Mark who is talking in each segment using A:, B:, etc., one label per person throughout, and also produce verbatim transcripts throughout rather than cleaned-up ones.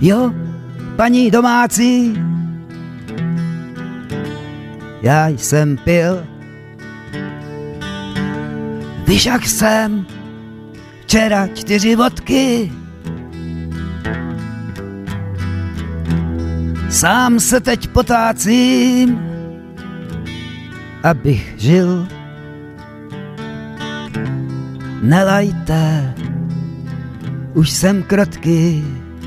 A: Jo, paní domácí, já jsem pil, víš, jak jsem včera čtyři vodky. Sám se teď potácím, abych žil. Nelajte, už jsem krotký.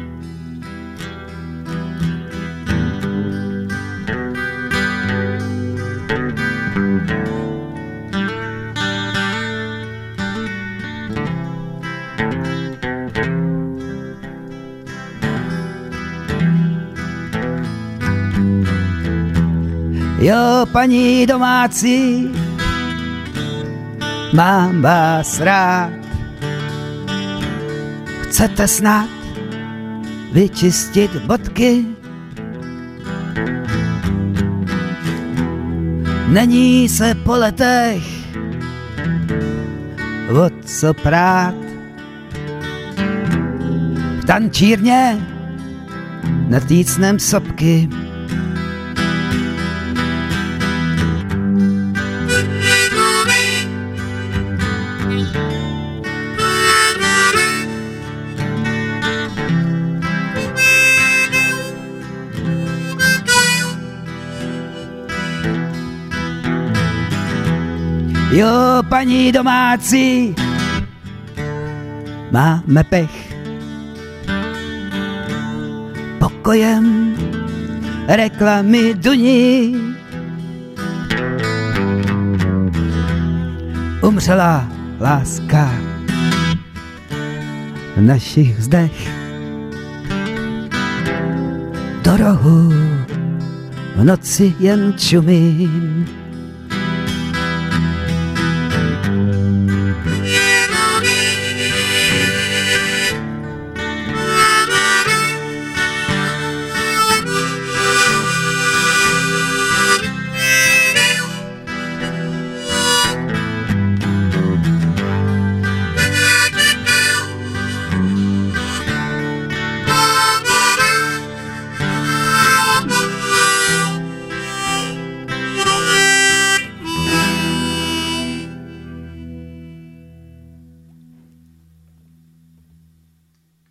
A: Jo, paní domácí, mám vás rád. Chcete snad vyčistit bodky? Není se po letech o co prát. V tančírně natícnem sopky. Jo, paní domácí, máme pech. Pokojem reklamy duní. Umřela láska v našich zdech. Do rohu v noci jen čumím.